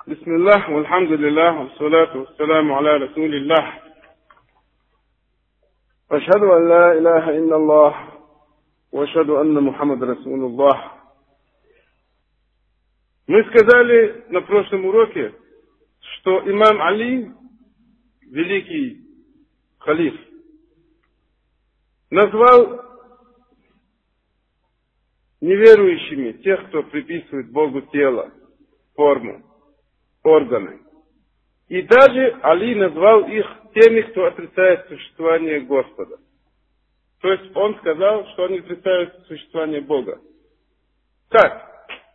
بسم الله والحمد لله والصلاة والسلام على رسول الله. أشهد أن لا إله إلا الله وأشهد أن محمد رسول الله. Мы сказали на прошлом уроке, что имам Али, великий халиф, назвал неверующими тех, кто приписывает Богу тело, форму, органы. И даже Али назвал их теми, кто отрицает существование Господа. То есть он сказал, что они отрицают существование Бога. Как?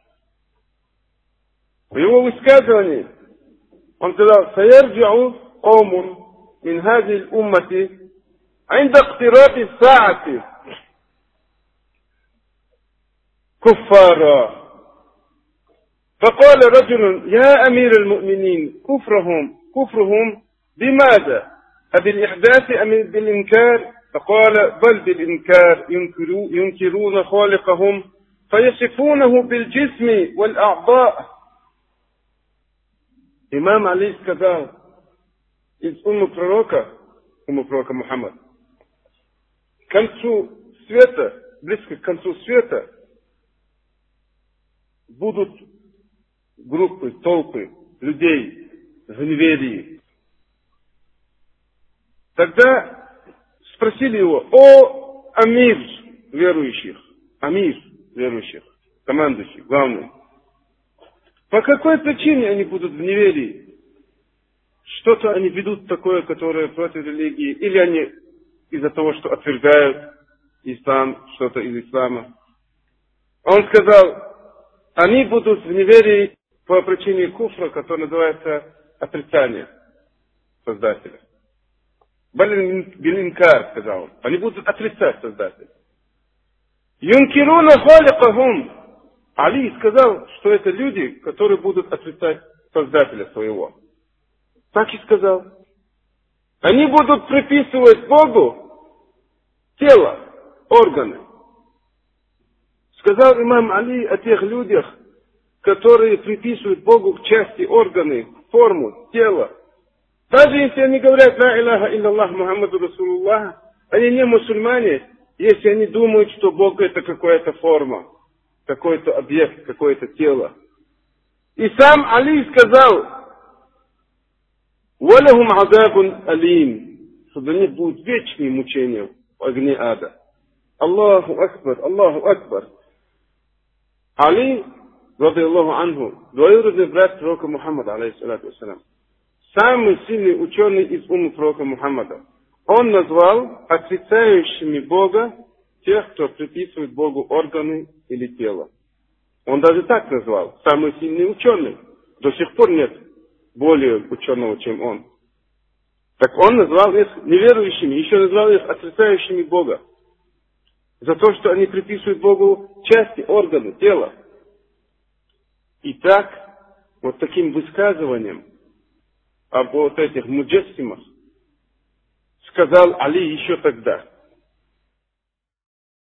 В его высказывании он сказал: «Саярджи'у каумун мин хази уммати инда иктираби саати куффара». فقال رجل يا أمير المؤمنين كفرهم بماذا؟ أبالإحداث أم بالإنكار؟ فقال بل بالإنكار، ينكرون خالقهم فيصفونه بالجسم والأعضاء. Имам Али сказал из уммы пророка Мухаммад: к концу света, близко к концу света, будут группы, толпы людей в неверии. Тогда спросили его: о амир верующих, командующий, главный, по какой причине они будут в неверии? Что-то они ведут такое, которое против религии, или они из-за того, что отвергают ислам, что-то из ислама? Он сказал: они будут в неверии по причине куфра, который называется отрицание Создателя. Билинкар, сказал он. Они будут отрицать Создателя. Юнкируна халикахум. Али сказал, что это люди, которые будут отрицать Создателя своего. Так и сказал. Они будут приписывать Богу тело, органы. Сказал имам Али о тех людях, которые приписывают Богу части, органы, форму, тело. Даже если они говорят «Ла иляха илляллах Мухаммаду Расулуллах», они не мусульмане, если они думают, что Бог это какая-то форма, какой-то объект, какое-то тело. И сам Али сказал: «Валахум азабун алим», что для них будут вечные мучения в огне ада. Аллаху Акбар, Аллаху Акбар. Али, ради Аллаху анху, двоюродный брат пророка Мухаммада, алейхиссалату вассалам, самый сильный ученый из умы пророка Мухаммада, он назвал отрицающими Бога тех, кто приписывает Богу органы или тело. Он даже так назвал, самый сильный ученый. До сих пор нет более ученого, чем он. Так он назвал их неверующими, еще назвал их отрицающими Бога. За то, что они приписывают Богу части, органы, тело. И так, вот таким высказыванием об вот этих муджассимах сказал Али еще тогда.